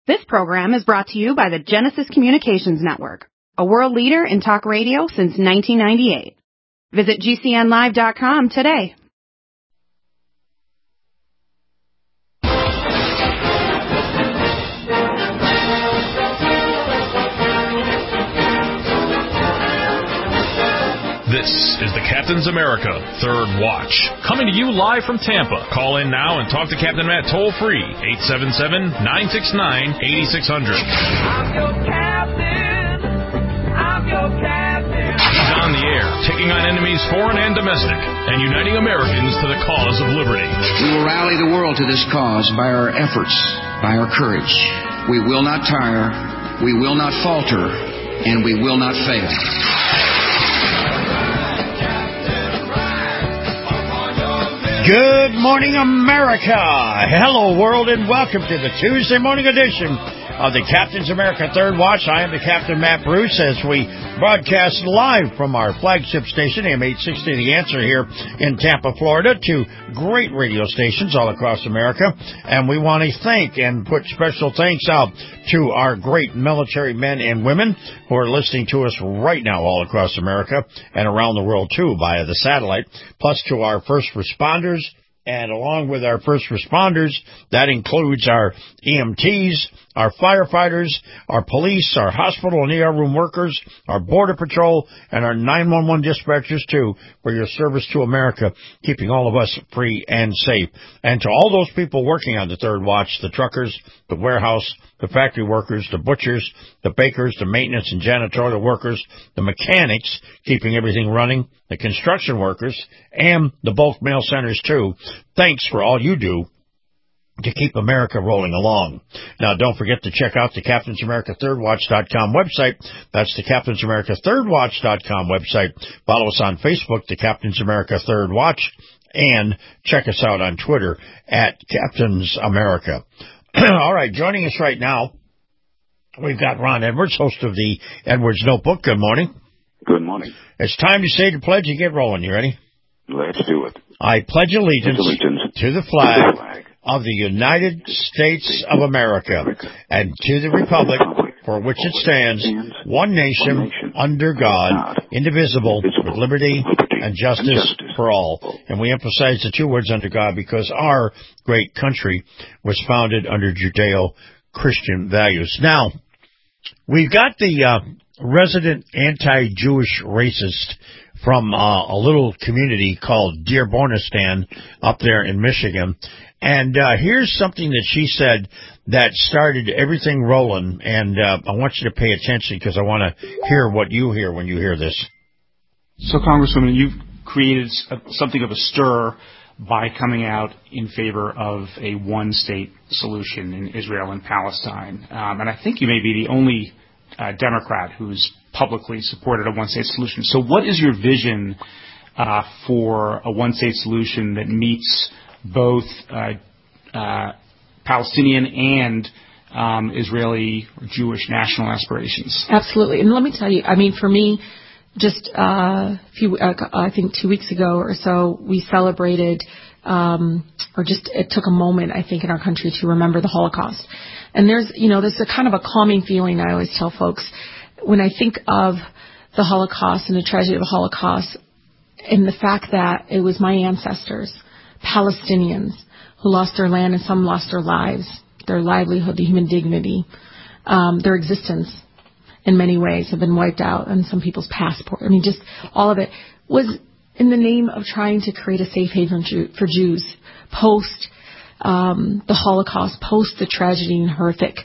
This program is brought to you by the Genesis Communications Network, a world leader in talk radio since 1998. Visit GCNlive.com today. This is the Captain's America Third Watch, coming to you live from Tampa. Call in now and talk to Captain Matt toll-free, 877-969-8600. I'm your captain. I'm your captain. He's on the air, taking on enemies foreign and domestic, and uniting Americans to the cause of liberty. We will rally the world to this cause by our efforts, by our courage. We will not tire, we will not falter, and we will not fail. Good morning, America. Hello, world, and welcome to the Tuesday morning edition of the Captain's America Third Watch. I am the Captain, Matt Bruce, as we broadcast live from our flagship station, AM 860, The Answer, here in Tampa, Florida, to great radio stations all across America. And we want to thank and put special thanks out to our great military men and women who are listening to us right now all across America and around the world, too, via the satellite, plus to our first responders. And along with our first responders, that includes our EMTs, our firefighters, our police, our hospital and ER room workers, our Border Patrol, and our 911 dispatchers, too, for your service to America, keeping all of us free and safe. And to all those people working on the Third Watch, the truckers, the warehouse, the factory workers, the butchers, the bakers, the maintenance and janitorial workers, the mechanics, keeping everything running, the construction workers, and the bulk mail centers, too. Thanks for all you do to keep America rolling along. Now, don't forget to check out the CaptainsAmericaThirdWatch.com website. That's the CaptainsAmericaThirdWatch.com website. Follow us on Facebook, the Captain's America Third Watch, and check us out on Twitter at Captains America. All right, joining us right now, we've got Ron Edwards, host of the Edwards Notebook. Good morning. Good morning. It's time to say the pledge and get rolling. You ready? Let's do it. I pledge allegiance to the flag of the United States of America and to the republic for which it stands, one nation, under God, indivisible, with liberty and justice for all. And we emphasize the two words under God because our great country was founded under Judeo-Christian values. Now, we've got the resident anti-Jewish racist from a little community called Dearbornistan up there in Michigan. And here's something that she said that started everything rolling, and I want you to pay attention because I want to hear what you hear when you hear this. So, Congresswoman, you've created something of a stir by coming out in favor of a one-state solution in Israel and Palestine. And I think you may be the only Democrat who's publicly supported a one-state solution. So what is your vision for a one-state solution that meets both Palestinian and Israeli or Jewish national aspirations? Absolutely. And let me tell you, I mean, for me, just I think 2 weeks ago or so, we celebrated, it took a moment, I think, in our country to remember the Holocaust. And there's a kind of a calming feeling I always tell folks when I think of the Holocaust and the tragedy of the Holocaust and the fact that it was my ancestors, Palestinians, who lost their land and some lost their lives, their livelihood, their human dignity, their existence in many ways have been wiped out, and some people's passport. I mean, just all of it was in the name of trying to create a safe haven for Jews post the Holocaust, post the tragedy and horrific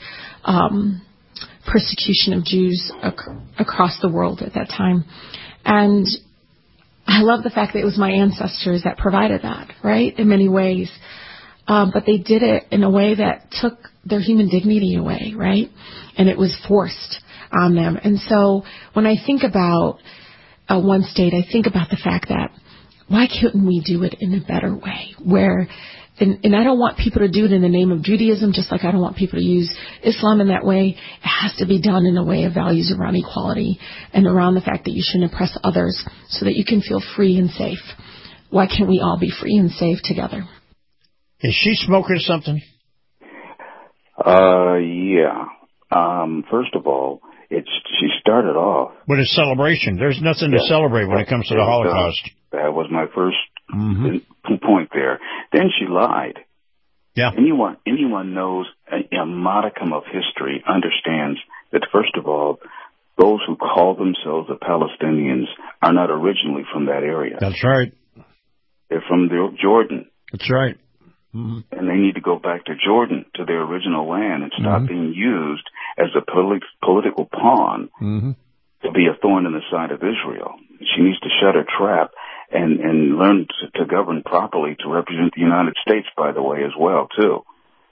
persecution of Jews across the world at that time. And I love the fact that it was my ancestors that provided that, right, in many ways. But they did it in a way that took their human dignity away, right? And it was forced on them. And so when I think about one state, I think about the fact that why couldn't we do it in a better way where and I don't want people to do it in the name of Judaism, just like I don't want people to use Islam in that way. It has to be done in a way of values around equality and around the fact that you shouldn't oppress others so that you can feel free and safe. Why can't we all be free and safe together? Is she smoking something? Yeah. First of all, she started off with a celebration. There's nothing to celebrate when it comes to the Holocaust. That was my first point there. Then she lied. Yeah. Anyone knows a modicum of history understands that, first of all, those who call themselves the Palestinians are not originally from that area. That's right. They're from Jordan. That's right. And they need to go back to Jordan, to their original land, and stop being used as a political pawn to be a thorn in the side of Israel. She needs to shut her trap and learn to govern properly to represent the United States, by the way, as well, too.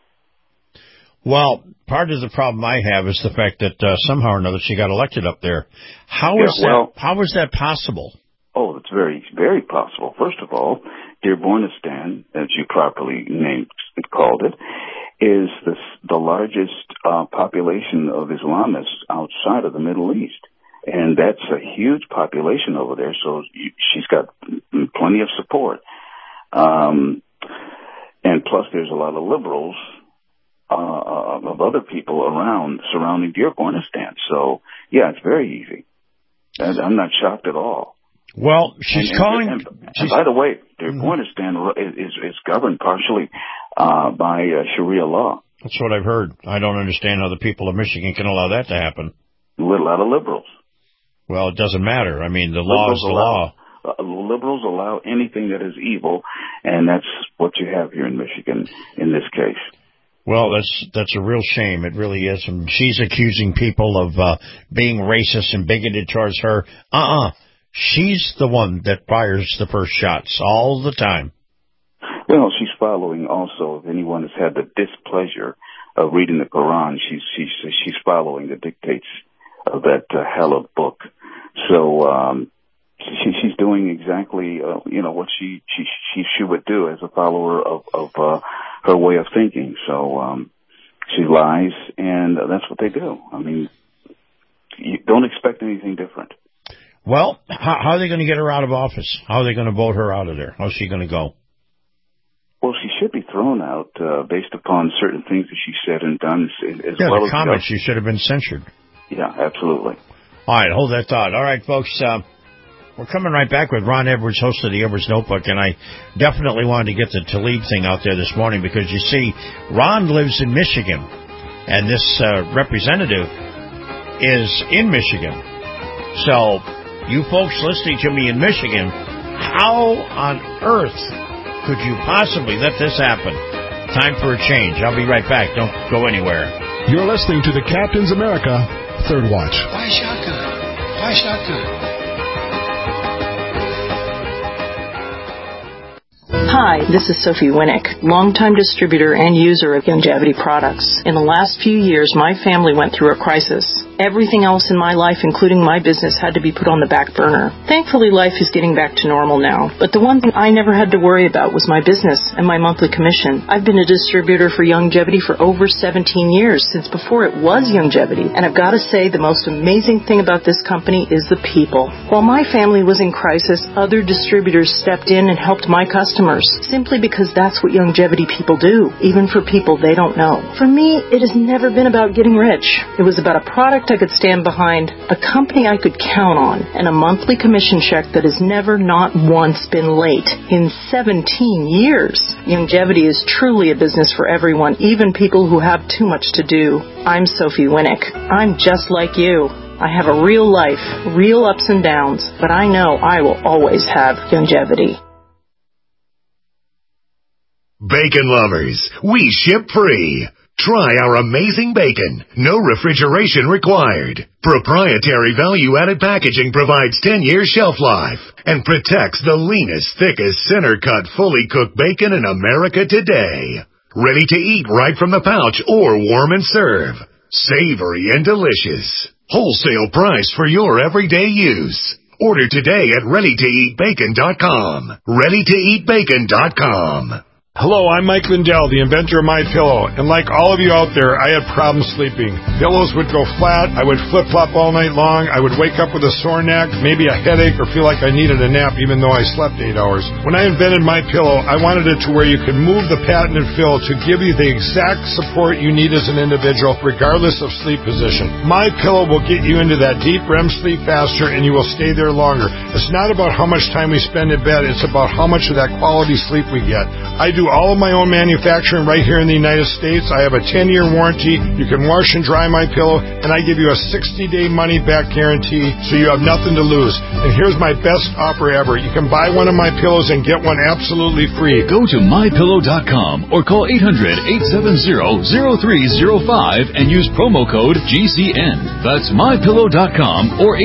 Well, part of the problem I have is the fact that somehow or another she got elected up there. How is that possible? Oh, it's very, very possible. First of all, Deir Bornistan, as you properly called it, is the largest population of Islamists outside of the Middle East. And that's a huge population over there, so she's got plenty of support. And plus there's a lot of liberals of other people around surrounding Deir Bornistan. So, yeah, it's very easy. I'm not shocked at all. Well, she's calling... And by the way, Deir Bornistan is governed partially by Sharia law. That's what I've heard. I don't understand how the people of Michigan can allow that to happen. With a lot of liberals. Well, it doesn't matter. I mean, the law is the law. Liberals allow anything that is evil, and that's what you have here in Michigan in this case. Well, that's a real shame. It really is. And she's accusing people of being racist and bigoted towards her. She's the one that fires the first shots all the time. Well, she's following also, if anyone has had the displeasure of reading the Quran, she's following the dictates of that hell of book. So she's doing exactly what she would do as a follower of her way of thinking. So she lies, and that's what they do. I mean, you don't expect anything different. Well, how are they going to get her out of office? How are they going to vote her out of there? How's she going to go? Well, she should be thrown out based upon certain things that she said and done. The comments, she should have been censured. Yeah, absolutely. All right, hold that thought. All right, folks, we're coming right back with Ron Edwards, host of the Edwards Notebook, and I definitely wanted to get the Tlaib thing out there this morning because, you see, Ron lives in Michigan, and this representative is in Michigan. So, you folks listening to me in Michigan, how on earth could you possibly let this happen? Time for a change. I'll be right back. Don't go anywhere. You're listening to the Captain's America Third Watch. Why shotgun? Why shotgun? Hi, this is Sophie Winnick, longtime distributor and user of Youngevity products. In the last few years, my family went through a crisis. Everything else in my life, including my business, had to be put on the back burner. Thankfully, life is getting back to normal now. But the one thing I never had to worry about was my business and my monthly commission. I've been a distributor for Youngevity for over 17 years, since before it was Youngevity. And I've got to say, the most amazing thing about this company is the people. While my family was in crisis, other distributors stepped in and helped my customers, simply because that's what Youngevity people do, even for people they don't know. For me, it has never been about getting rich. It was about a product I could stand behind, a company I could count on, and a monthly commission check that has never, not once, been late. In 17 years, Youngevity is truly a business for everyone, even people who have too much to do. I'm Sophie Winnick. I'm just like you. I have a real life, real ups and downs, but I know I will always have Youngevity. Bacon lovers, we ship free. Try our amazing bacon. No refrigeration required. Proprietary value-added packaging provides 10 years shelf life and protects the leanest, thickest, center-cut, fully cooked bacon in America today. Ready to eat right from the pouch or warm and serve. Savory and delicious. Wholesale price for your everyday use. Order today at ReadyToEatBacon.com. ReadyToEatBacon.com. Hello, I'm Mike Lindell, the inventor of MyPillow, and like all of you out there, I had problems sleeping. Pillows would go flat, I would flip-flop all night long, I would wake up with a sore neck, maybe a headache, or feel like I needed a nap even though I slept 8 hours. When I invented MyPillow, I wanted it to where you could move the patented fill to give you the exact support you need as an individual, regardless of sleep position. MyPillow will get you into that deep REM sleep faster, and you will stay there longer. It's not about how much time we spend in bed, it's about how much of that quality sleep we get. I do all of my own manufacturing right here in the United States. I have a 10-year warranty. You can wash and dry MyPillow, and I give you a 60-day money-back guarantee, so you have nothing to lose. And here's my best offer ever. You can buy one of my pillows and get one absolutely free. Go to MyPillow.com or call 800-870-0305 and use promo code GCN. That's MyPillow.com or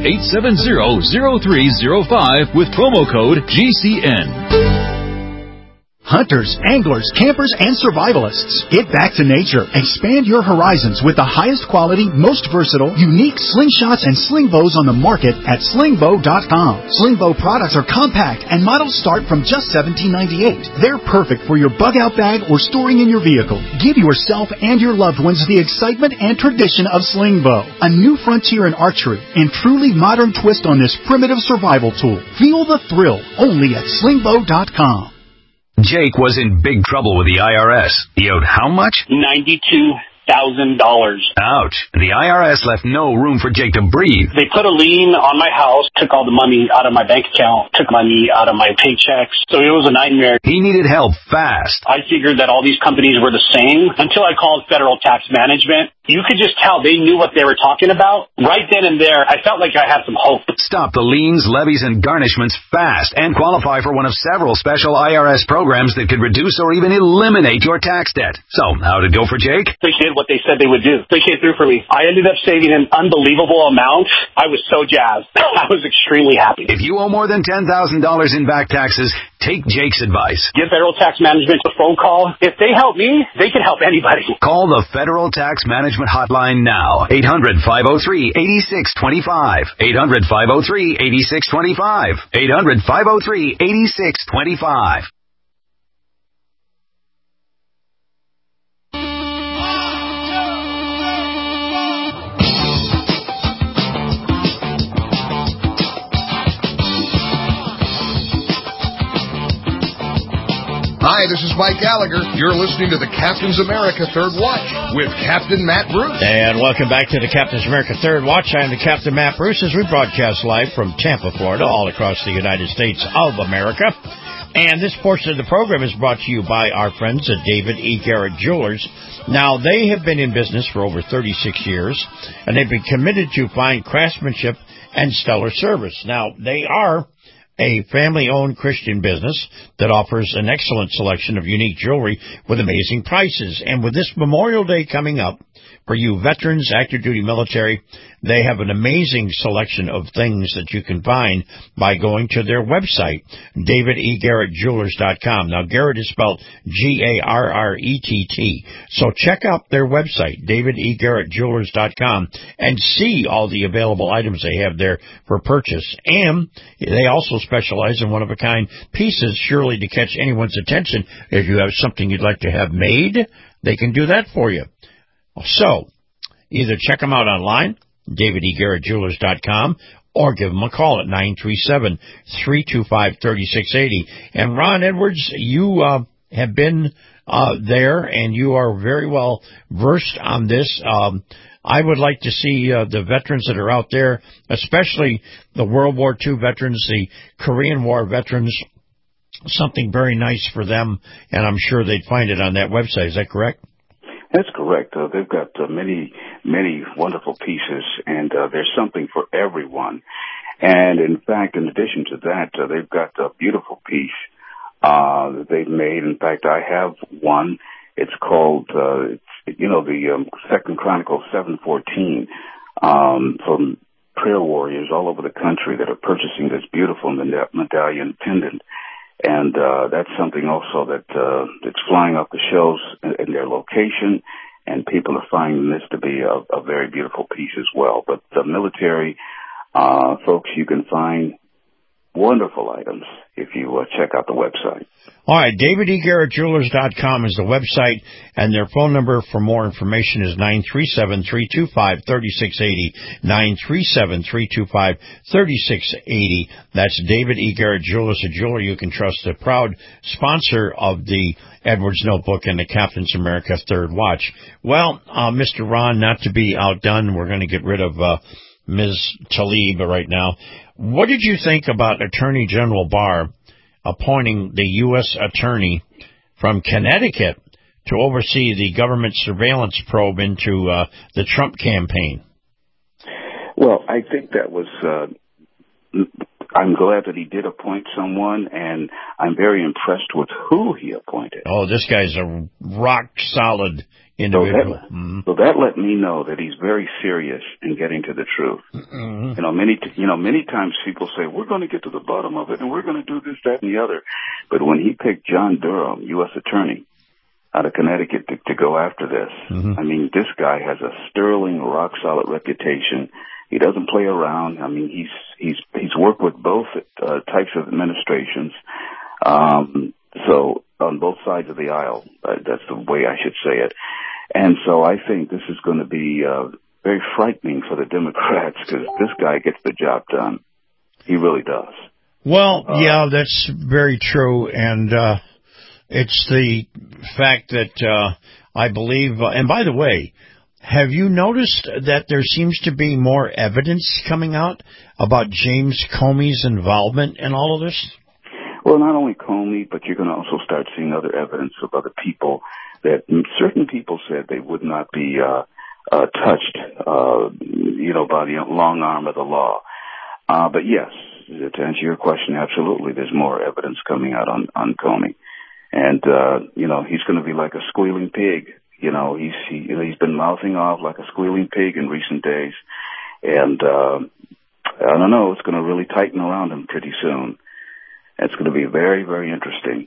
800-870-0305 with promo code GCN. Hunters, anglers, campers, and survivalists. Get back to nature. Expand your horizons with the highest quality, most versatile, unique slingshots and sling bows on the market at slingbow.com. Slingbow products are compact and models start from just $17.98. They're perfect for your bug-out bag or storing in your vehicle. Give yourself and your loved ones the excitement and tradition of Slingbow, a new frontier in archery and truly modern twist on this primitive survival tool. Feel the thrill only at slingbow.com. Jake was in big trouble with the IRS. He owed how much? $92,000. Ouch. The IRS left no room for Jake to breathe. They put a lien on my house, took all the money out of my bank account, took money out of my paychecks. So it was a nightmare. He needed help fast. I figured that all these companies were the same until I called Federal Tax Management. You could just tell they knew what they were talking about. Right then and there, I felt like I had some hope. Stop the liens, levies, and garnishments fast and qualify for one of several special IRS programs that could reduce or even eliminate your tax debt. So, how did it go for Jake? They did what they said they would do. They came through for me. I ended up saving an unbelievable amount. I was so jazzed. I was extremely happy. If you owe more than $10,000 in back taxes, take Jake's advice. Give Federal Tax Management a phone call. If they help me, they can help anybody. Call the Federal Tax Management hotline now. 800-503-8625. 800-503-8625. 800-503-8625. Hi, this is Mike Gallagher. You're listening to the Captain's America Third Watch with Captain Matt Bruce. And welcome back to the Captain's America Third Watch. I am the Captain Matt Bruce as we broadcast live from Tampa, Florida, all across the United States of America. And this portion of the program is brought to you by our friends at David E. Garrett Jewelers. Now, they have been in business for over 36 years, and they've been committed to fine craftsmanship and stellar service. Now, they are a family-owned Christian business that offers an excellent selection of unique jewelry with amazing prices. And with this Memorial Day coming up, for you veterans, active duty military, they have an amazing selection of things that you can find by going to their website, davidegarrettjewelers.com. Now, Garrett is spelled Garrett. So check out their website, davidegarrettjewelers.com, and see all the available items they have there for purchase. And they also specialize in one-of-a-kind pieces, surely to catch anyone's attention. If you have something you'd like to have made, they can do that for you. So, either check them out online, davidegarrettjewelers.com, or give them a call at 937-325-3680. And Ron Edwards, you have been there, and you are very well versed on this. I would like to see the veterans that are out there, especially the World War II veterans, the Korean War veterans, something very nice for them, and I'm sure they'd find it on that website. Is that correct? That's correct. They've got many wonderful pieces, and there's something for everyone. And in fact, in addition to that, they've got a beautiful piece that they've made. In fact, I have one. It's called, the 2 Chronicles 7:14, from prayer warriors all over the country that are purchasing this beautiful medallion pendant. And that's something also that's flying off the shelves in their location, and people are finding this to be a very beautiful piece as well. But the military folks, you can find wonderful items if you check out the website. All right, DavidEGarrettJewelers.com is the website, and their phone number for more information is 937-325-3680, 937-325-3680. That's David E. Garrett Jewelers, a jeweler you can trust, a proud sponsor of the Edwards Notebook and the Captain's America Third Watch. Well, Mr. Ron, not to be outdone, we're going to get rid of Ms. Tlaib right now. What did you think about Attorney General Barr appointing the U.S. attorney from Connecticut to oversee the government surveillance probe into the Trump campaign? Well, I think that was, I'm glad that he did appoint someone, and I'm very impressed with who he appointed. Oh, this guy's a rock-solid individual. So that let me know that he's very serious in getting to the truth. Mm-hmm. Many times people say, we're going to get to the bottom of it, and we're going to do this, that, and the other. But when he picked John Durham, U.S. attorney, out of Connecticut to go after this, I mean, this guy has a sterling, rock-solid reputation. He doesn't play around. I mean, he's worked with both types of administrations. So on both sides of the aisle, that's the way I should say it. And so I think this is going to be very frightening for the Democrats because this guy gets the job done. He really does. Well, yeah, that's very true. And it's the fact that I believe, and by the way, have you noticed that there seems to be more evidence coming out about James Comey's involvement in all of this? Well, not only Comey, but you're going to also start seeing other evidence of other people that certain people said they would not be touched, by the long arm of the law. But yes, to answer your question, absolutely, there's more evidence coming out on Comey, and he's going to be like a squealing pig. He's been mouthing off like a squealing pig in recent days, and I don't know, it's going to really tighten around him pretty soon. It's going to be very, very interesting.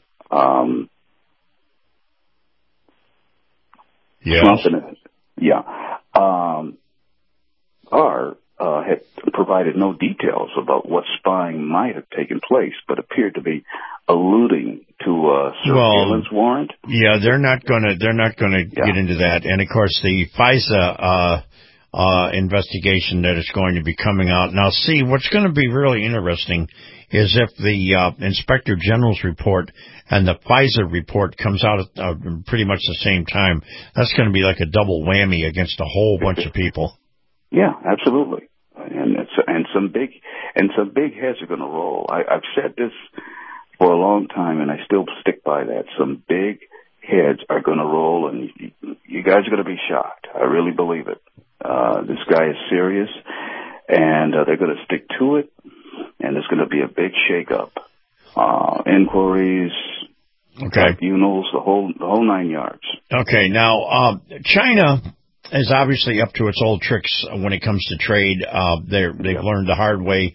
Barr had provided no details about what spying might have taken place, but appeared to be alluding to a surveillance warrant. Yeah, they're not going to get into that. And of course, the FISA investigation that is going to be coming out. Now, see, what's going to be really interesting is if the Inspector General's report and the FISA report comes out at pretty much the same time. That's going to be like a double whammy against a whole bunch of people. Yeah, absolutely. And some big heads are going to roll. I've said this for a long time, and I still stick by that. Some big heads are going to roll, and you guys are going to be shocked. I really believe it. This guy is serious, and they're going to stick to it, and there's going to be a big shakeup. Inquiries, tribunals, the whole 9 yards. Okay, now China is obviously up to its old tricks when it comes to trade. They've learned the hard way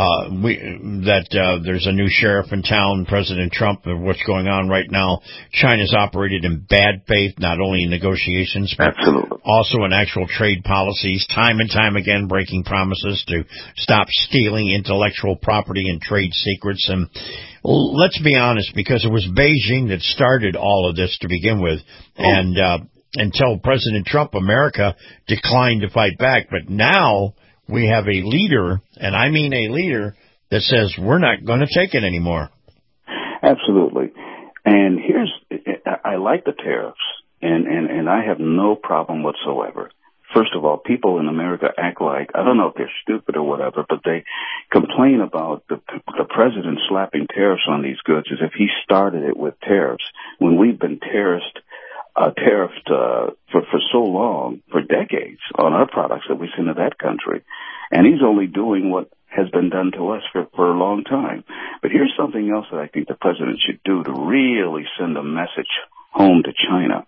that there's a new sheriff in town, President Trump, and what's going on right now. China's operated in bad faith, not only in negotiations, but also in actual trade policies, time and time again breaking promises to stop stealing intellectual property and trade secrets. And let's be honest, because it was Beijing that started all of this to begin with, and until President Trump, America declined to fight back. But now we have a leader, and I mean a leader, that says we're not going to take it anymore. Absolutely. And I like the tariffs, and I have no problem whatsoever. First of all, people in America act like, I don't know if they're stupid or whatever, but they complain about the president slapping tariffs on these goods as if he started it with tariffs, when we've been tariffed for so long, for decades, on our products that we send to that country. And he's only doing what has been done to us for a long time. But here's something else that I think the president should do to really send a message home to China.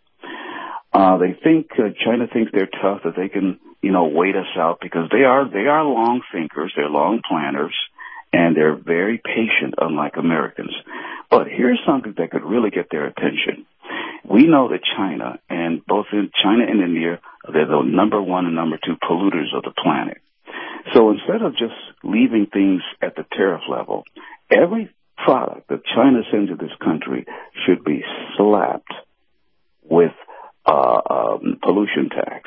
China thinks they're tough, that they can, wait us out, because they are long thinkers, they're long planners, and they're very patient, unlike Americans. But here's something that could really get their attention. We know that China, and both in China and India, they're the number one and number two polluters of the planet. So instead of just leaving things at the tariff level, every product that China sends to this country should be slapped with pollution tax.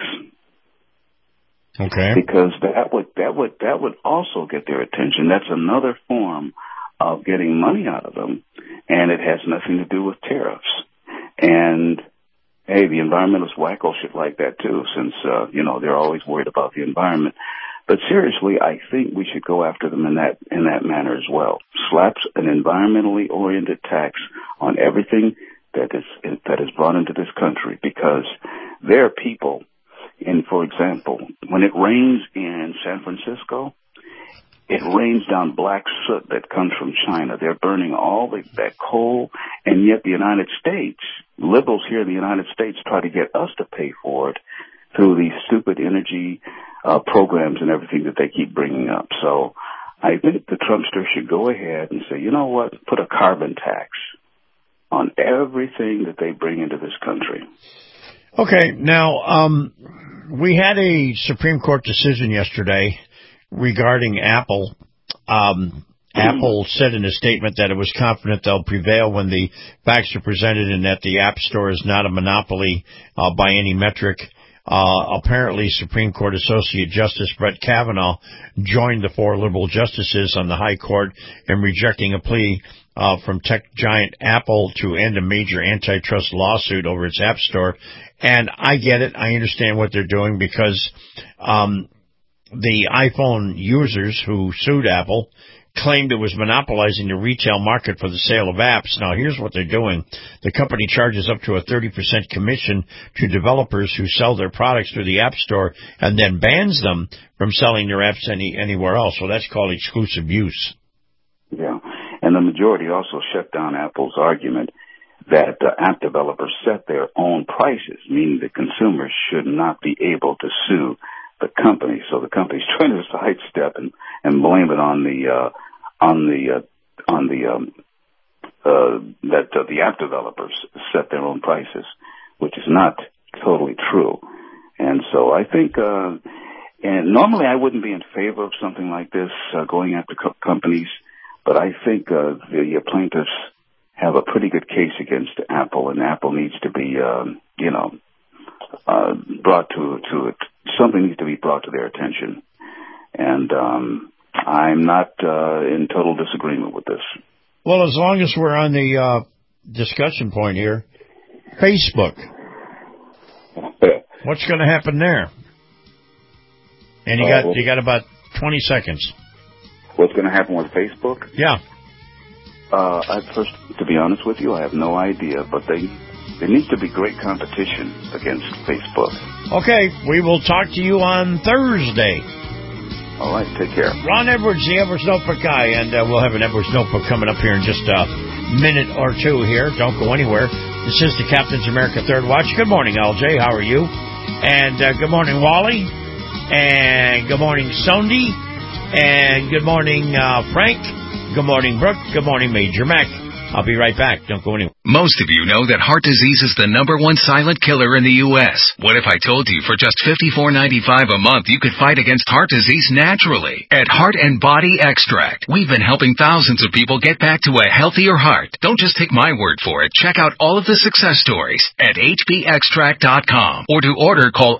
Okay. Because that would also get their attention. That's another form of getting money out of them, and it has nothing to do with tariffs. And hey, the environmentalist wacko should like that too, since they're always worried about the environment. But seriously, I think we should go after them in that manner as well. Slap an environmentally oriented tax on everything that is brought into this country, because there are people. And for example, when it rains in San Francisco, it rains down black soot that comes from China. They're burning all that coal, and yet the United States, liberals here in the United States, try to get us to pay for it through these stupid energy programs and everything that they keep bringing up. So I think the Trumpsters should go ahead and say, you know what, put a carbon tax on everything that they bring into this country. Okay, now, we had a Supreme Court decision yesterday regarding Apple. Apple said in a statement that it was confident they'll prevail when the facts are presented and that the App Store is not a monopoly by any metric. Apparently, Supreme Court Associate Justice Brett Kavanaugh joined the 4 liberal justices on the High Court in rejecting a plea from tech giant Apple to end a major antitrust lawsuit over its App Store. And I get it. I understand what they're doing, because the iPhone users who sued Apple claimed it was monopolizing the retail market for the sale of apps. Now, here's what they're doing. The company charges up to a 30% commission to developers who sell their products through the App Store and then bans them from selling their apps anywhere else. So that's called exclusive use. Yeah, and the majority also shut down Apple's argument that app developers set their own prices, meaning that consumers should not be able to sue the company. So the company's trying to sidestep and blame it on that the app developers set their own prices, which is not totally true. And so I think, and normally I wouldn't be in favor of something like this, going after companies, but I think the plaintiffs have a pretty good case against Apple, and Apple needs to be, brought to it. Something needs to be brought to their attention. And I'm not in total disagreement with this. Well, as long as we're on the discussion point here, Facebook. What's going to happen there? And you got about 20 seconds. What's going to happen with Facebook? Yeah. First, to be honest with you, I have no idea, but there needs to be great competition against Facebook. Okay, we will talk to you on Thursday. All right, take care. Ron Edwards, the Edwards Notebook guy, and we'll have an Edwards Notebook coming up here in just a minute or two here. Don't go anywhere. This is the Captain's America Third Watch. Good morning, LJ. How are you? And good morning, Wally. And good morning, Sondi. And good morning, Frank. Good morning, Brooke. Good morning, Major Mac. I'll be right back. Don't go anywhere. Most of you know that heart disease is the #1 silent killer in the U.S. What if I told you for just $54.95 a month you could fight against heart disease naturally? At Heart and Body Extract, we've been helping thousands of people get back to a healthier heart. Don't just take my word for it. Check out all of the success stories at hbextract.com. Or to order, call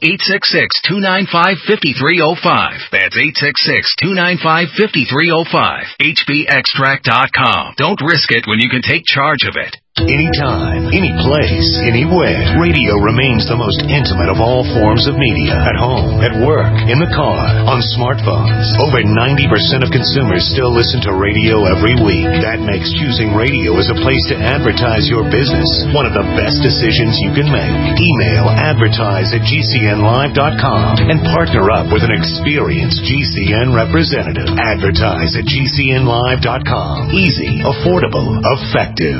866-295-5305. That's 866-295-5305. hbextract.com. Don't risk it when you can take charge of it. Anytime, any place, anywhere. Radio remains the most intimate of all forms of media. At home, at work, in the car, on smartphones. Over 90% of consumers still listen to radio every week. That makes choosing radio as a place to advertise your business one of the best decisions you can make. Email advertise@gcnlive.com and partner up with an experienced GCN representative. Advertise at gcnlive.com. Easy, affordable, effective.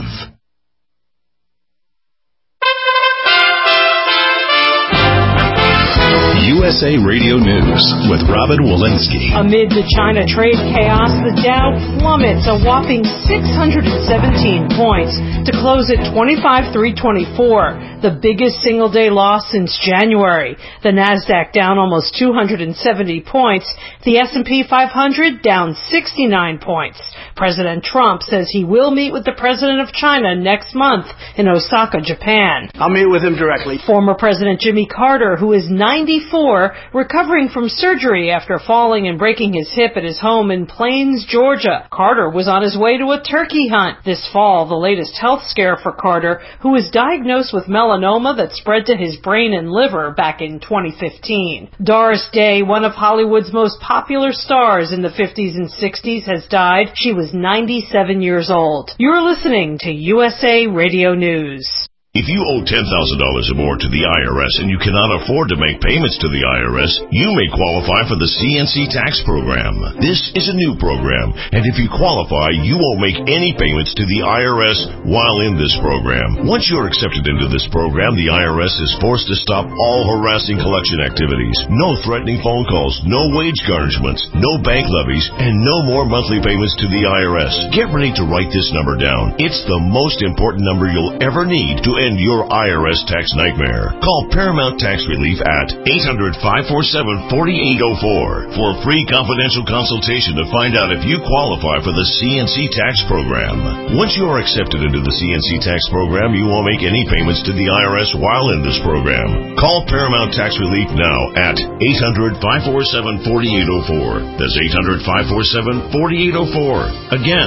USA Radio News with Robin Walensky. Amid the China trade chaos, the Dow plummets a whopping 617 points to close at 25,324, the biggest single-day loss since January. The Nasdaq down almost 270 points. The S&P 500 down 69 points. President Trump says he will meet with the president of China next month in Osaka, Japan. I'll meet with him directly. Former President Jimmy Carter, who is 94, recovering from surgery after falling and breaking his hip at his home in Plains, Georgia. Carter was on his way to a turkey hunt. This fall, the latest health scare for Carter, who was diagnosed with melanoma that spread to his brain and liver back in 2015. Doris Day, one of Hollywood's most popular stars in the 50s and 60s, has died. She was 97 years old. You're listening to USA Radio News. If you owe $10,000 or more to the IRS and you cannot afford to make payments to the IRS, you may qualify for the CNC tax program. This is a new program, and if you qualify, you won't make any payments to the IRS while in this program. Once you're accepted into this program, the IRS is forced to stop all harassing collection activities. No threatening phone calls, no wage garnishments, no bank levies, and no more monthly payments to the IRS. Get ready to write this number down. It's the most important number you'll ever need to end your IRS tax nightmare. Call Paramount Tax Relief at 800-547-4804 for a free confidential consultation to find out if you qualify for the CNC tax program. Once you are accepted into the CNC tax program, you won't make any payments to the IRS while in this program. Call Paramount Tax Relief now at 800-547-4804. That's 800-547-4804. Again,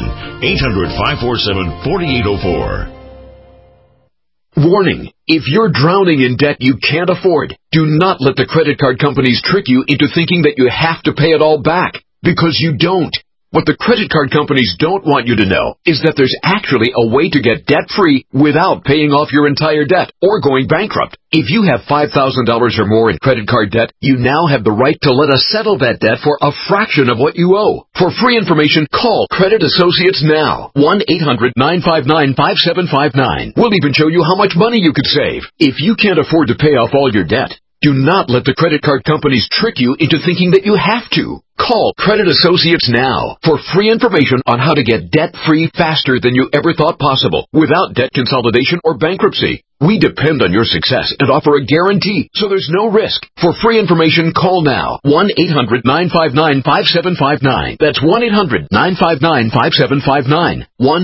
800-547-4804. Warning, if you're drowning in debt you can't afford, do not let the credit card companies trick you into thinking that you have to pay it all back, because you don't. What the credit card companies don't want you to know is that there's actually a way to get debt-free without paying off your entire debt or going bankrupt. If you have $5,000 or more in credit card debt, you now have the right to let us settle that debt for a fraction of what you owe. For free information, call Credit Associates now. 1-800-959-5759. We'll even show you how much money you could save. If you can't afford to pay off all your debt, do not let the credit card companies trick you into thinking that you have to. Call Credit Associates now for free information on how to get debt-free faster than you ever thought possible without debt consolidation or bankruptcy. We depend on your success and offer a guarantee, so there's no risk. For free information, call now. 1-800-959-5759. That's 1-800-959-5759.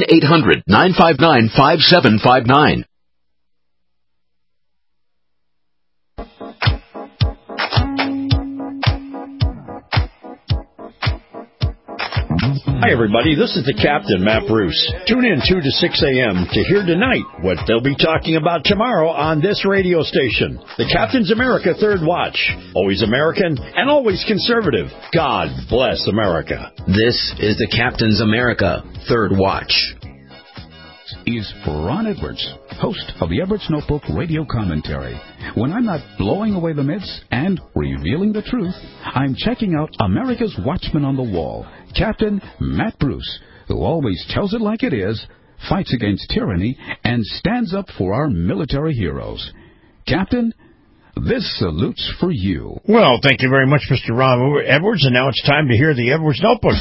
1-800-959-5759. Hi, everybody. This is the Captain, Matt Bruce. Tune in 2 to 6 a.m. to hear tonight what they'll be talking about tomorrow on this radio station. The Captain's America Third Watch. Always American and always conservative. God bless America. This is the Captain's America Third Watch. Is Ron Edwards, host of the Edwards Notebook radio commentary. When I'm not blowing away the myths and revealing the truth, I'm checking out America's Watchman on the Wall, Captain Matt Bruce, who always tells it like it is, fights against tyranny, and stands up for our military heroes. Captain, this salute's for you. Well, thank you very much, Mr. Ron Edwards, and now it's time to hear the Edwards Notebook.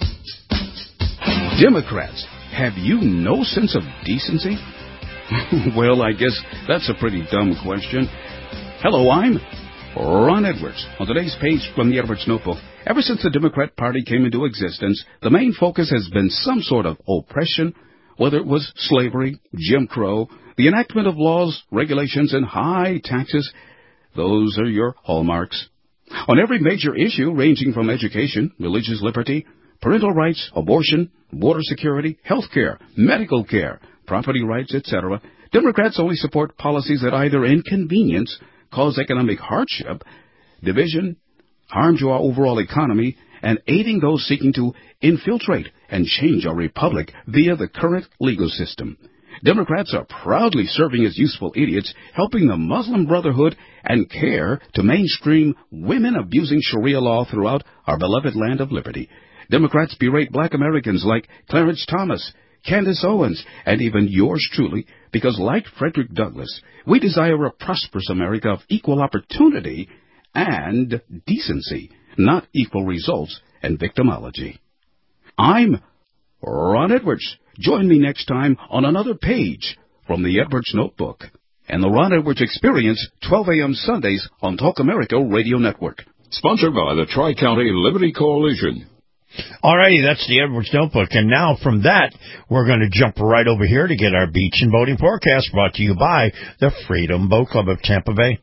Democrats, have you no sense of decency? Well, I guess that's a pretty dumb question. Hello, I'm Ron Edwards. On today's page from the Edwards Notebook, ever since the Democrat Party came into existence, the main focus has been some sort of oppression, whether it was slavery, Jim Crow, the enactment of laws, regulations, and high taxes. Those are your hallmarks. On every major issue, ranging from education, religious liberty, parental rights, abortion, border security, health care, medical care, property rights, etc., Democrats only support policies that either inconvenience, cause economic hardship, division, harm to our overall economy, and aiding those seeking to infiltrate and change our republic via the current legal system. Democrats are proudly serving as useful idiots, helping the Muslim Brotherhood and CARE to mainstream women abusing Sharia law throughout our beloved land of liberty. Democrats berate black Americans like Clarence Thomas, Candace Owens, and even yours truly, because like Frederick Douglass, we desire a prosperous America of equal opportunity and decency, not equal results and victimology. I'm Ron Edwards. Join me next time on another page from the Edwards Notebook and the Ron Edwards Experience, 12 a.m. Sundays on Talk America Radio Network. Sponsored by the Tri-County Liberty Coalition. All righty, that's the Edwards Notebook. And now from that, we're going to jump right over here to get our beach and boating forecast brought to you by the Freedom Boat Club of Tampa Bay.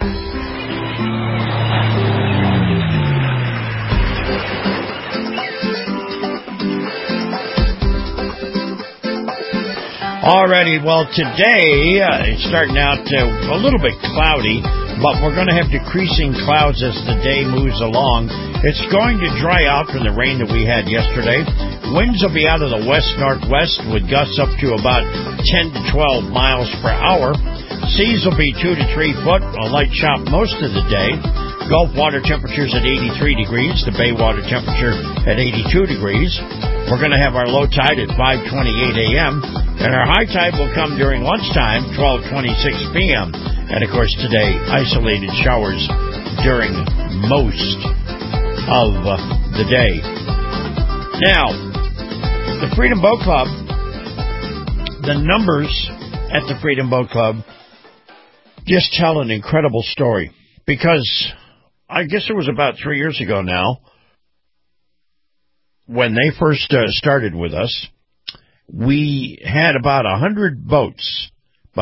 Alrighty, well, today it's starting out a little bit cloudy, but we're going to have decreasing clouds as the day moves along. It's going to dry out from the rain that we had yesterday. Winds will be out of the west-northwest with gusts up to about 10 to 12 miles per hour. Seas will be 2 to 3 foot, a light chop most of the day. Gulf water temperatures at 83 degrees, the bay water temperature at 82 degrees. We're going to have our low tide at 5:28 a.m., and our high tide will come during lunchtime, 12:26 p.m. And, of course, today, isolated showers during most of the day. Now, the Freedom Boat Club, the numbers at the Freedom Boat Club just tell an incredible story, because I guess it was about 3 years ago now, when they first started with us, we had about 100 boats,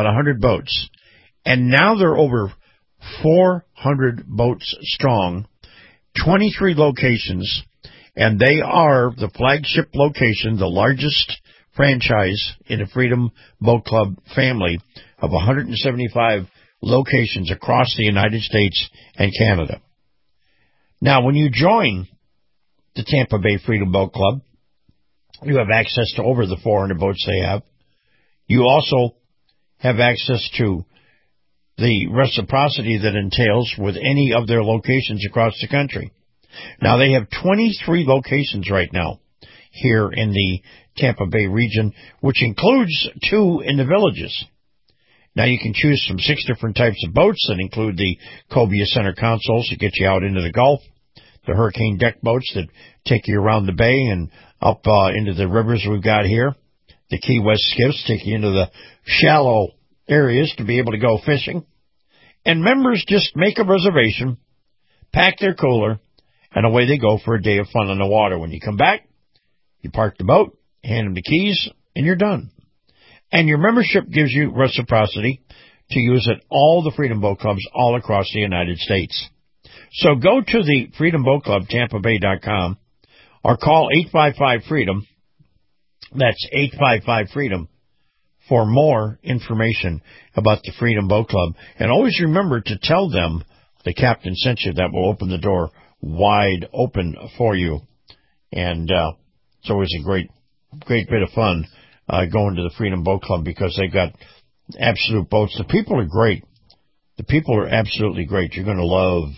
and now they're over 400 boats strong, 23 locations, and they are the flagship location, the largest franchise in the Freedom Boat Club family of 175 locations across the United States and Canada. Now, when you join the Tampa Bay Freedom Boat Club, you have access to over the 400 boats they have. You also have access to the reciprocity that entails with any of their locations across the country. Now, they have 23 locations right now here in the Tampa Bay region, which includes 2 in the villages. Now, you can choose from 6 different types of boats that include the Cobia Center consoles that get you out into the Gulf, the Hurricane deck boats that take you around the bay and up into the rivers we've got here, the Key West skiffs take you into the shallow areas to be able to go fishing. And members just make a reservation, pack their cooler, and away they go for a day of fun on the water. When you come back, you park the boat, hand them the keys, and you're done. And your membership gives you reciprocity to use at all the Freedom Boat Clubs all across the United States. So go to the Freedom Boat Club, TampaBay.com, or call 855-FREEDOM. That's 855-FREEDOM for more information about the Freedom Boat Club. And always remember to tell them the captain sent you. That will open the door wide open for you. And it's always a great bit of fun going to the Freedom Boat Club, because they've got absolute boats. The people are great. The people are absolutely great. You're going to love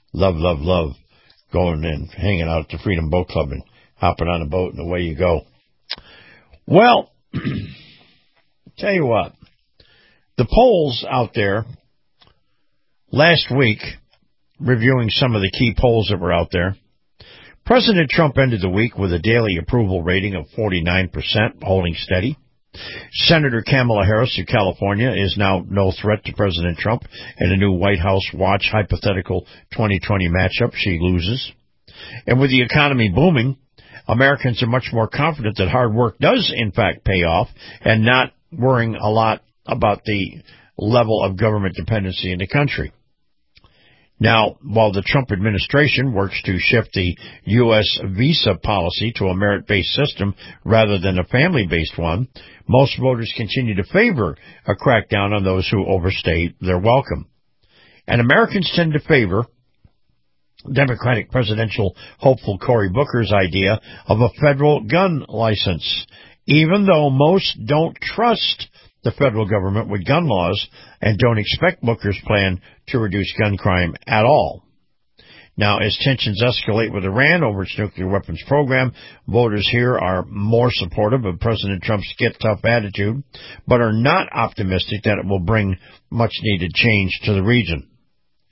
going and hanging out at the Freedom Boat Club and hopping on a boat, and away you go. Well, tell you what, the polls out there last week, reviewing some of the key polls that were out there, President Trump ended the week with a daily approval rating of 49%, holding steady. Senator Kamala Harris of California is now no threat to President Trump in a new White House Watch hypothetical 2020 matchup. She loses. And with the economy booming, Americans are much more confident that hard work does, in fact, pay off, and not worrying a lot about the level of government dependency in the country. Now, while the Trump administration works to shift the U.S. visa policy to a merit-based system rather than a family-based one, most voters continue to favor a crackdown on those who overstay their welcome. And Americans tend to favor Democratic presidential hopeful Cory Booker's idea of a federal gun license, even though most don't trust the federal government with gun laws and don't expect Booker's plan to reduce gun crime at all. Now, as tensions escalate with Iran over its nuclear weapons program, voters here are more supportive of President Trump's get-tough attitude, but are not optimistic that it will bring much-needed change to the region.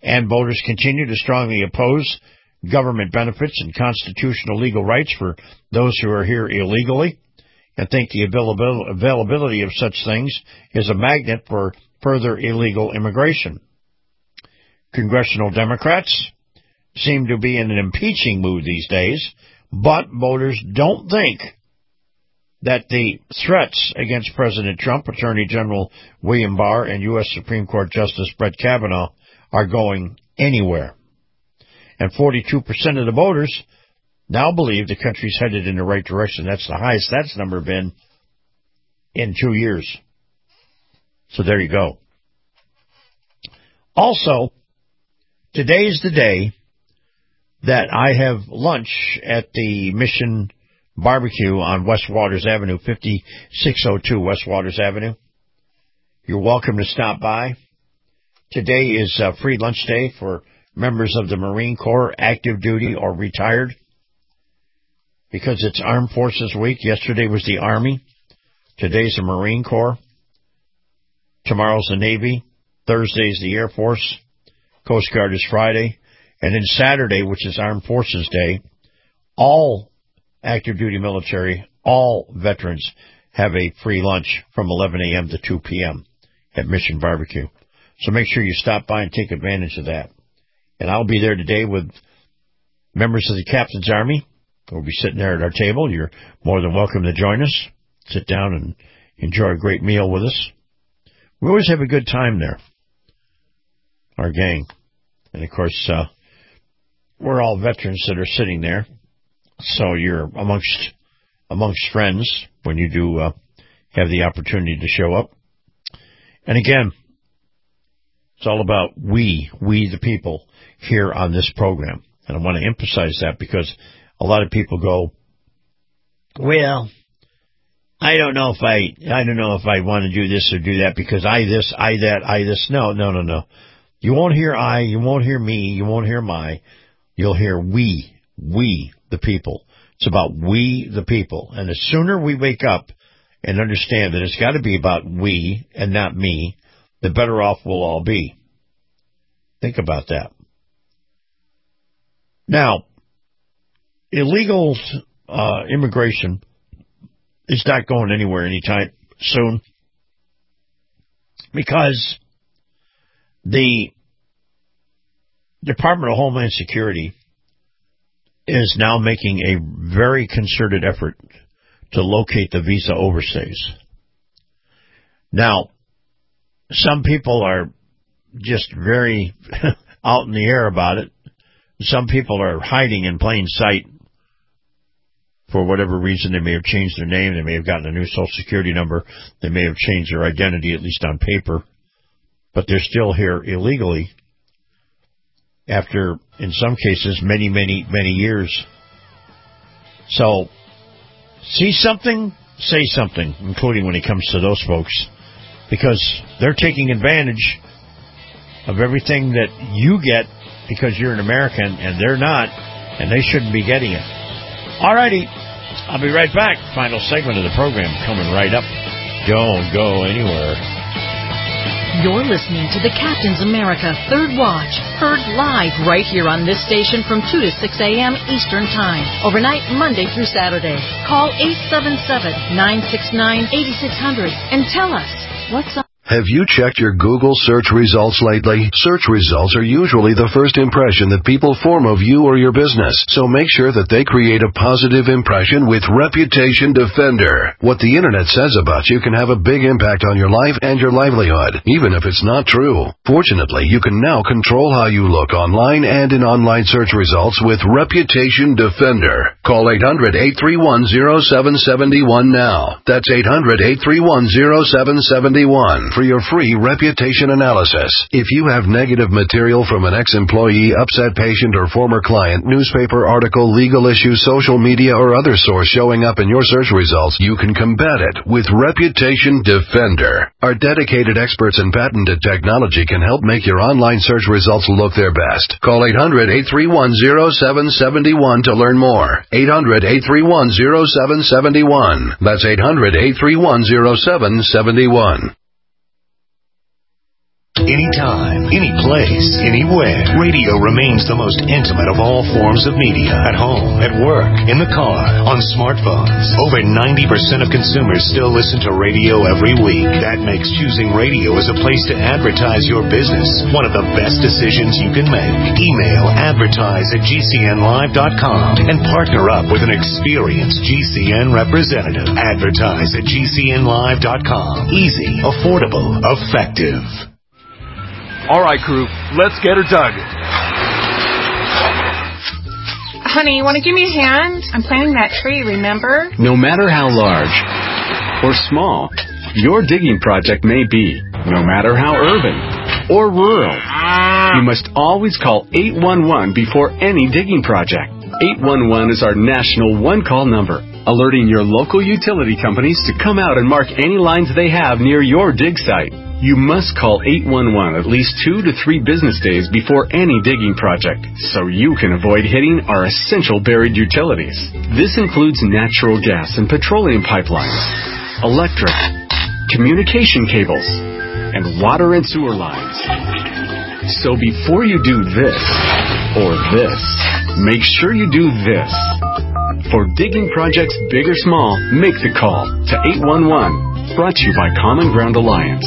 and voters continue to strongly oppose government benefits and constitutional legal rights for those who are here illegally, and think the availability of such things is a magnet for further illegal immigration. Congressional Democrats seem to be in an impeaching mood these days, but voters don't think that the threats against President Trump, Attorney General William Barr, and U.S. Supreme Court Justice Brett Kavanaugh are going anywhere. And 42% of the voters now believe the country's headed in the right direction. That's the highest that's number been in 2 years. So there you go. Also, today is the day that I have lunch at the Mission Barbecue on West Waters Avenue, 5602 West Waters Avenue. You're welcome to stop by. Today is free lunch day for members of the Marine Corps, active duty or retired, because it's Armed Forces Week. Yesterday was the Army. Today's the Marine Corps. Tomorrow's the Navy. Thursday's the Air Force. Coast Guard is Friday. And then Saturday, which is Armed Forces Day, all active duty military, all veterans have a free lunch from 11 a.m. to 2 p.m. at Mission Barbecue. So make sure you stop by and take advantage of that. And I'll be there today with members of the Captain's Army. We'll be sitting there at our table. You're more than welcome to join us. Sit down and enjoy a great meal with us. We always have a good time there, our gang. And, of course, we're all veterans that are sitting there. So you're amongst friends when you do have the opportunity to show up. And, again, it's all about we the people here on this program. And I want to emphasize that because a lot of people go, well, I don't know if I want to do this or do that because I this, I that, I this. No. You won't hear I, you won't hear me, you won't hear my. You'll hear we the people. It's about we the people. And the sooner we wake up and understand that it's got to be about we and not me, the better off we'll all be. Think about that. Now, illegal immigration is not going anywhere anytime soon because the Department of Homeland Security is now making a very concerted effort to locate the visa overstays. Now, some people are just very out in the air about it. Some people are hiding in plain sight for whatever reason. They may have changed their name. They may have gotten a new Social Security number. They may have changed their identity, at least on paper. But they're still here illegally after, in some cases, many years. So, see something, say something, including when it comes to those folks, because they're taking advantage of everything that you get because you're an American and they're not, and they shouldn't be getting it. All righty. I'll be right back. Final segment of the program coming right up. Don't go anywhere. You're listening to the Captain's America Third Watch, heard live right here on this station from 2 to 6 a.m. Eastern Time, overnight Monday through Saturday. Call 877-969-8600 and tell us what's up. Have you checked your Google search results lately? Search results are usually the first impression that people form of you or your business, so make sure that they create a positive impression with Reputation Defender. What the internet says about you can have a big impact on your life and your livelihood, even if it's not true. Fortunately, you can now control how you look online and in online search results with Reputation Defender. Call 800-831-0771 now. That's 800-831-0771. For your free reputation analysis. If you have negative material from an ex-employee, upset patient, or former client, newspaper article, legal issue, social media, or other source showing up in your search results, you can combat it with Reputation Defender. Our dedicated experts in patented technology can help make your online search results look their best. Call 800-831-0771 to learn more. 800-831-0771. That's 800-831-0771. Anytime, any place, anywhere. Radio remains the most intimate of all forms of media. At home, at work, in the car, on smartphones. Over 90% of consumers still listen to radio every week. That makes choosing radio as a place to advertise your business one of the best decisions you can make. Email advertise@gcnlive.com and partner up with an experienced GCN representative. Advertise at gcnlive.com. Easy, affordable, effective. All right, crew, let's get her dug. Honey, you want to give me a hand? I'm planting that tree, remember? No matter how large or small your digging project may be, no matter how urban or rural, you must always call 811 before any digging project. 811 is our national one-call number, alerting your local utility companies to come out and mark any lines they have near your dig site. You must call 811 at least 2 to 3 business days before any digging project, so you can avoid hitting our essential buried utilities. This includes natural gas and petroleum pipelines, electric, communication cables, and water and sewer lines. So before you do this or this, make sure you do this. For digging projects big or small, make the call to 811. Brought to you by Common Ground Alliance.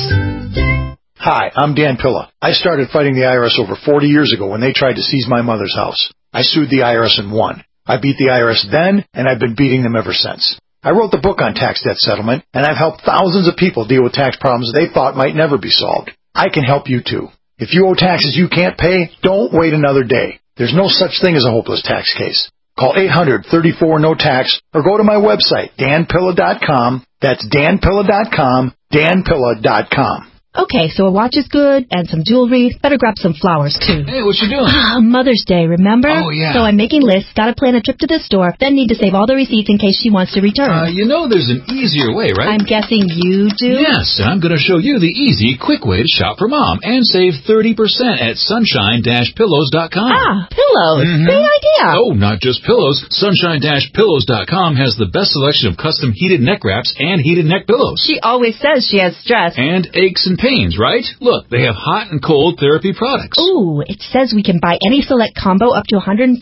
Hi, I'm Dan Pilla. I started fighting the IRS over 40 years ago when they tried to seize my mother's house. I sued the IRS and won. I beat the IRS then, and I've been beating them ever since. I wrote the book on tax debt settlement, and I've helped thousands of people deal with tax problems they thought might never be solved. I can help you too. If you owe taxes you can't pay, don't wait another day. There's no such thing as a hopeless tax case. Call 800-34-NO-TAX or go to my website, danpilla.com. That's danpilla.com, danpilla.com. Okay, so a watch is good, and some jewelry. Better grab some flowers, too. Hey, what you doing? Mother's Day, remember? Oh, yeah. So I'm making lists, gotta plan a trip to the store, then need to save all the receipts in case she wants to return. You know there's an easier way, right? I'm guessing you do? Yes, I'm going to show you the easy, quick way to shop for Mom and save 30% at sunshine-pillows.com. Ah, pillows. Mm-hmm. Great idea. Oh, not just pillows. Sunshine-pillows.com has the best selection of custom heated neck wraps and heated neck pillows. She always says she has stress. And aches and pains, right? Look, they have hot and cold therapy products. Ooh, it says we can buy any select combo up to $150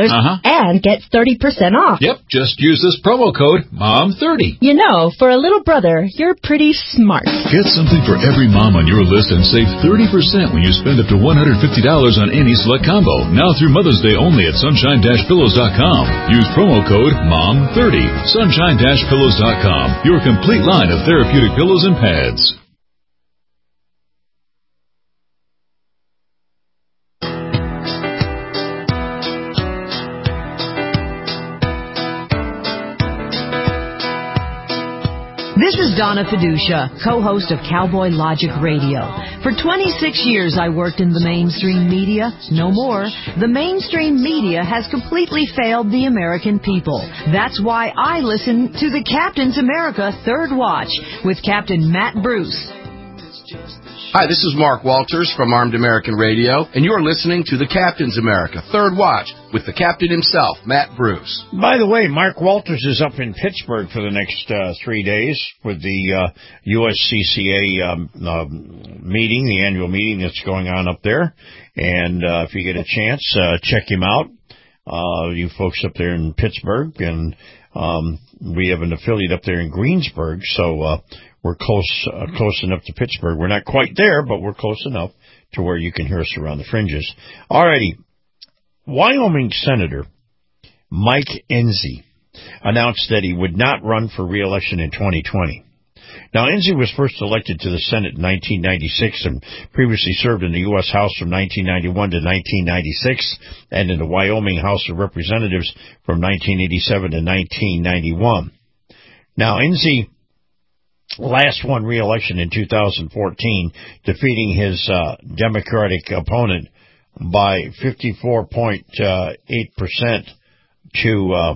and get 30% off. Yep, just use this promo code MOM30. You know, for a little brother, you're pretty smart. Get something for every mom on your list and save 30% when you spend up to $150 on any select combo. Now through Mother's Day only at sunshine-pillows.com. Use promo code MOM30. Sunshine-pillows.com. Your complete line of therapeutic pillows and pads. This is Donna Fiducia, co-host of Cowboy Logic Radio. For 26 years I worked in the mainstream media. No more. The mainstream media has completely failed the American people. That's why I listen to the Captain's America Third Watch with Captain Matt Bruce. Hi, this is Mark Walters from Armed American Radio, and you're listening to the Captain's America Third Watch with the captain himself, Matt Bruce. By the way, Mark Walters is up in Pittsburgh for the next 3 days with the USCCA meeting, the annual meeting that's going on up there. And if you get a chance, check him out, you folks up there in Pittsburgh. And we have an affiliate up there in Greensburg, so we're close enough to Pittsburgh. We're not quite there, but we're close enough to where you can hear us around the fringes. Alrighty. Wyoming Senator Mike Enzi announced that he would not run for re-election in 2020. Now, Enzi was first elected to the Senate in 1996 and previously served in the U.S. House from 1991 to 1996 and in the Wyoming House of Representatives from 1987 to 1991. Now, Enzi last won re-election in 2014, defeating his Democratic opponent by 54.8% to,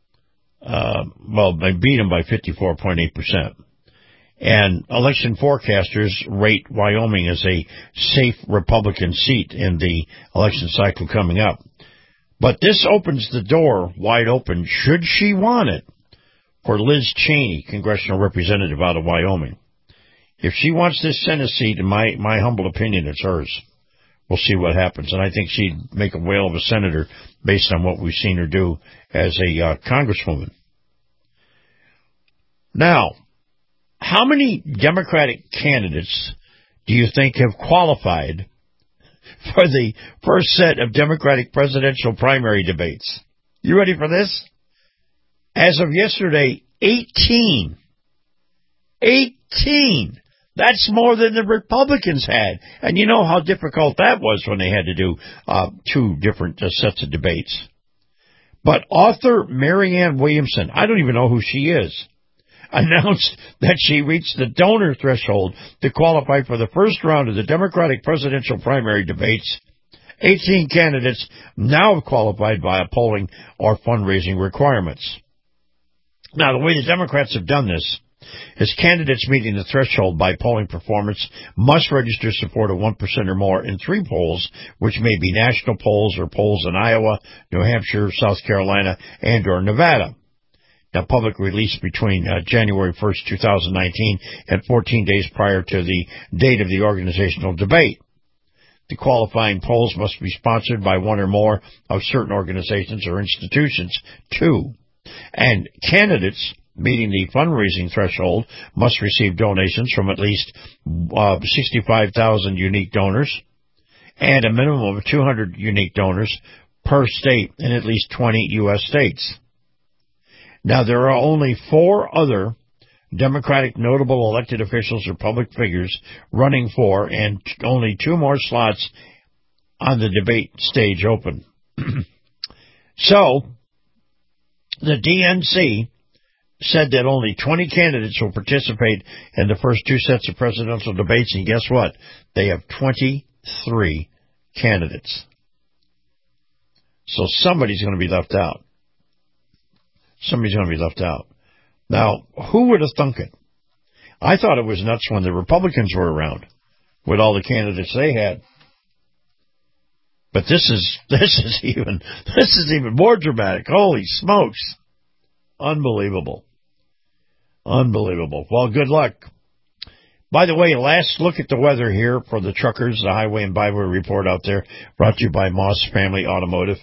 they beat him by 54.8%. And election forecasters rate Wyoming as a safe Republican seat in the election cycle coming up. But this opens the door wide open, should she want it, for Liz Cheney, congressional representative out of Wyoming. If she wants this Senate seat, in my humble opinion, it's hers. we'll see what happens. And I think she'd make a whale of a senator based on what we've seen her do as a congresswoman. Now, how many Democratic candidates do you think have qualified for the first set of Democratic presidential primary debates? You ready for this? As of yesterday, 18. 18. That's more than the Republicans had. And you know how difficult that was when they had to do two different sets of debates. But author Marianne Williamson, I don't even know who she is, announced that she reached the donor threshold to qualify for the first round of the Democratic presidential primary debates. 18 candidates now have qualified via polling or fundraising requirements. Now, the way the Democrats have done this is candidates meeting the threshold by polling performance must register support of 1% or more in 3 polls, which may be national polls or polls in Iowa, New Hampshire, South Carolina, and or Nevada. Now, public release between January 1st, 2019 and 14 days prior to the date of the organizational debate. The qualifying polls must be sponsored by one or more of certain organizations or institutions, too. And candidates meeting the fundraising threshold must receive donations from at least 65,000 unique donors and a minimum of 200 unique donors per state in at least 20 U.S. states. Now, there are only 4 other Democratic notable elected officials or public figures running for, and only 2 more slots on the debate stage open. So, the DNC said that only 20 candidates will participate in the first 2 sets of presidential debates, and guess what? They have 23 candidates. So somebody's going to be left out. Somebody's going to be left out. Now, who would have thunk it? I thought it was nuts when the Republicans were around with all the candidates they had. But this is even more dramatic. Holy smokes. Unbelievable. Unbelievable. Well, good luck. By the way, last look at the weather here for the truckers, the highway and byway report out there, brought to you by Moss Family Automotive.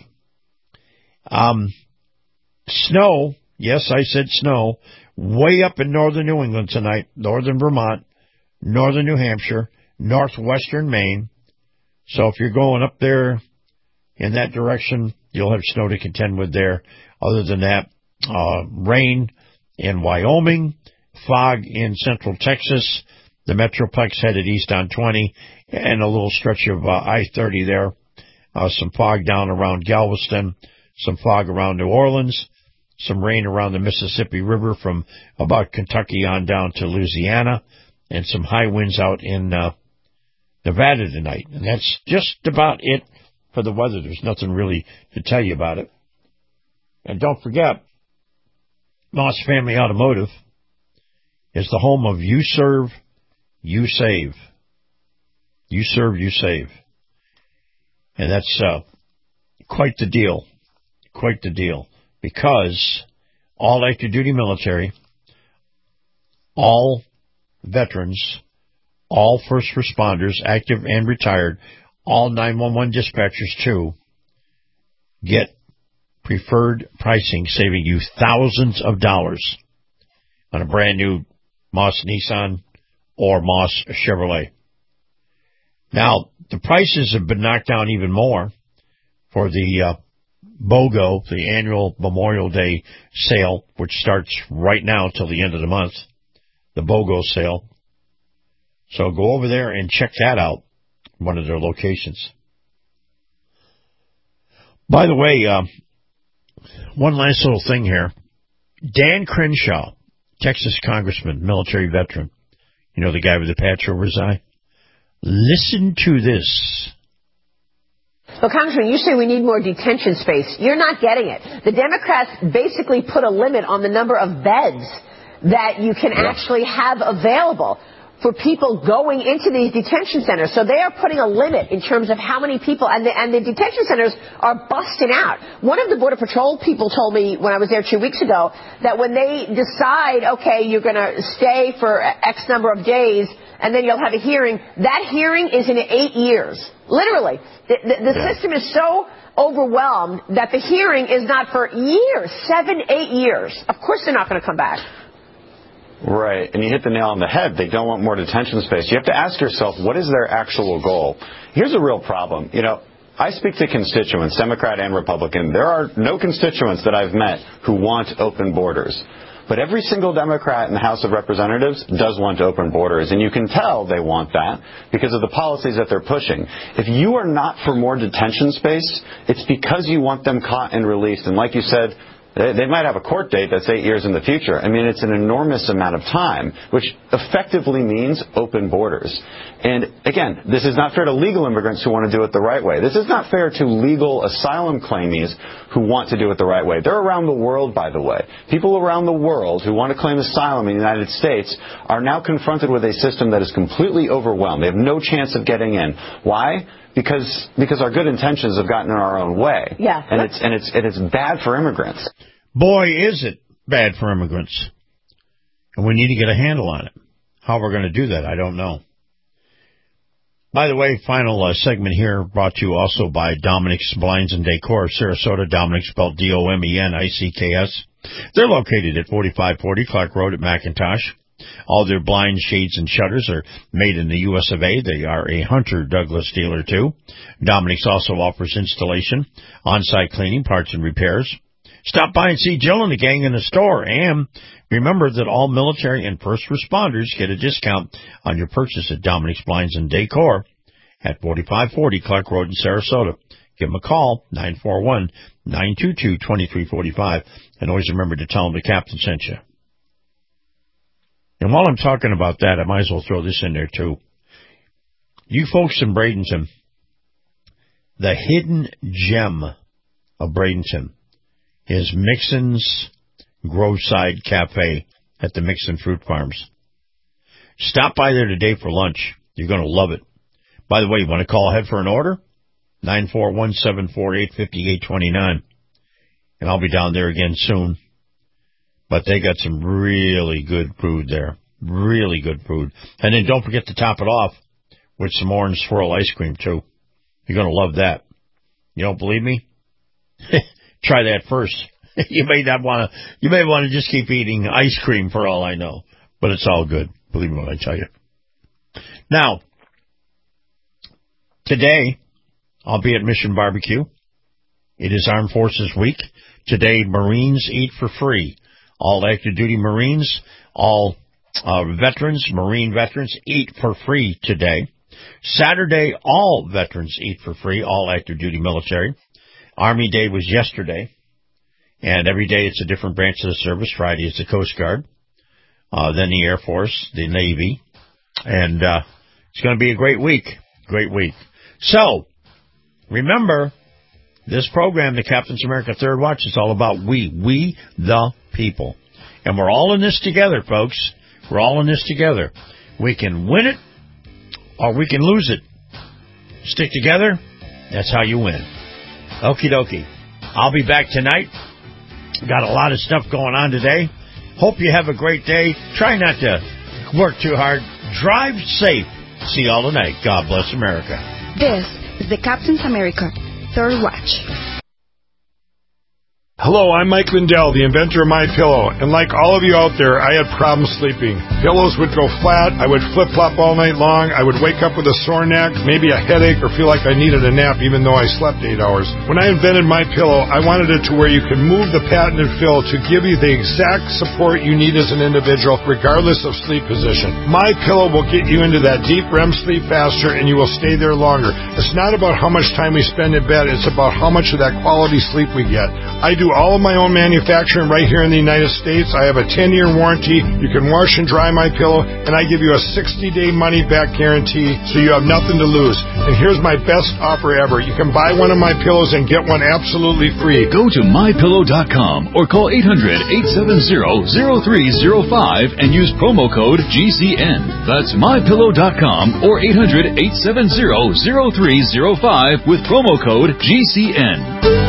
Snow, yes, I said snow, way up in northern New England tonight, northern Vermont, northern New Hampshire, northwestern Maine. So if you're going up there in that direction, you'll have snow to contend with there. Other than that, rain in Wyoming, fog in central Texas, the Metroplex headed east on 20, and a little stretch of I-30 there. Some fog down around Galveston, some fog around New Orleans, some rain around the Mississippi River from about Kentucky on down to Louisiana, and some high winds out in Nevada tonight. And that's just about it for the weather. There's nothing really to tell you about it. And don't forget, Moss Family Automotive is the home of You Serve, You Save. You serve, you save. And that's quite the deal. Quite the deal. Because all active duty military, all veterans, all first responders, active and retired, all 911 dispatchers too, get preferred pricing, saving you thousands of dollars on a brand new Moss Nissan or Moss Chevrolet. Now, the prices have been knocked down even more for the BOGO, the annual Memorial Day sale, which starts right now till the end of the month, the BOGO sale. So go over there and check that out, one of their locations. By the way, one last little thing here. Dan Crenshaw, Texas congressman, military veteran. You know, the guy with the patch over his eye? Listen to this. Well, Congressman, you say we need more detention space. You're not getting it. The Democrats basically put a limit on the number of beds that you can actually have available. for people going into these detention centers. So they are putting a limit in terms of how many people, and the detention centers are busting out. One of the Border Patrol people told me when I was there 2 weeks ago that when they decide, okay, you're going to stay for X number of days, and then you'll have a hearing, that hearing is in 8 years. Literally. The system is so overwhelmed that the hearing is not for years, 7, 8 years. Of course they're not going to come back. Right, and you hit the nail on the head. They don't want more detention space. You have to ask yourself, what is their actual goal? Here's a real problem. You know, I speak to constituents, Democrat and Republican. There are no constituents that I've met who want open borders. But every single Democrat in the House of Representatives does want open borders, and you can tell they want that because of the policies that they're pushing. If you are not for more detention space, it's because you want them caught and released. And like you said, they might have a court date that's 8 years in the future. I mean, it's an enormous amount of time, which effectively means open borders. And again, this is not fair to legal immigrants who want to do it the right way. This is not fair to legal asylum claimees who want to do it the right way. They're around the world, by the way. People around the world who want to claim asylum in the United States are now confronted with a system that is completely overwhelmed. They have no chance of getting in. Why? Because our good intentions have gotten in our own way. Yeah. And it's bad for immigrants. Boy, is it bad for immigrants. And we need to get a handle on it. How we're going to do that, I don't know. By the way, final segment here brought to you also by Dominic's Blinds and Decor of Sarasota. Dominic spelled D-O-M-E-N-I-C-K-S. They're located at 4540 Clark Road at McIntosh. All their blinds, shades, and shutters are made in the U.S. of A. They are a Hunter Douglas dealer, too. Dominic's also offers installation, on-site cleaning, parts, and repairs. Stop by and see Jill and the gang in the store. And remember that all military and first responders get a discount on your purchase at Dominic's Blinds and Decor at 4540 Clark Road in Sarasota. Give them a call, 941-922-2345. And always remember to tell them the captain sent you. And while I'm talking about that, I might as well throw this in there, too. You folks in Bradenton, the hidden gem of Bradenton is Mixon's Groveside Cafe at the Mixon Fruit Farms. Stop by there today for lunch. You're going to love it. By the way, you want to call ahead for an order? 941-748-5829. And I'll be down there again soon. But they got some really good food there. Really good food. And then don't forget to top it off with some orange swirl ice cream, too. You're going to love that. You don't believe me? Try that first. You may want to just keep eating ice cream for all I know. But it's all good. Believe me when I tell you. Now, today, I'll be at Mission Barbecue. It is Armed Forces Week. Today, Marines eat for free. All active duty Marines, all veterans, Marine veterans, eat for free today. Saturday, all veterans eat for free, all active duty military. Army Day was yesterday, and every day it's a different branch of the service. Friday is the Coast Guard, then the Air Force, the Navy, and it's going to be a great week. Great week. So, remember, this program, the Captain's America Third Watch, is all about we the people. And we're all in this together, folks. We're all in this together. We can win it, or we can lose it. Stick together, that's how you win. Okie dokie. I'll be back tonight. Got a lot of stuff going on today. Hope you have a great day. Try not to work too hard. Drive safe. See you all tonight. God bless America. This is the Captain's America Third Watch. Hello, I'm Mike Lindell, the inventor of MyPillow, and like all of you out there, I had problems sleeping. Pillows would go flat, I would flip-flop all night long, I would wake up with a sore neck, maybe a headache, or feel like I needed a nap even though I slept 8 hours. When I invented MyPillow, I wanted it to where you can move the patented fill to give you the exact support you need as an individual, regardless of sleep position. MyPillow will get you into that deep REM sleep faster, and you will stay there longer. It's not about how much time we spend in bed, it's about how much of that quality sleep we get. I do all of my own manufacturing right here in the United States. I have a 10-year warranty. You can wash and dry my pillow, and I give you a 60-day money-back guarantee, so you have nothing to lose. And here's my best offer ever. You can buy one of my pillows and get one absolutely free. Go to MyPillow.com or call 800-870-0305 and use promo code GCN. That's MyPillow.com or 800-870-0305 with promo code GCN.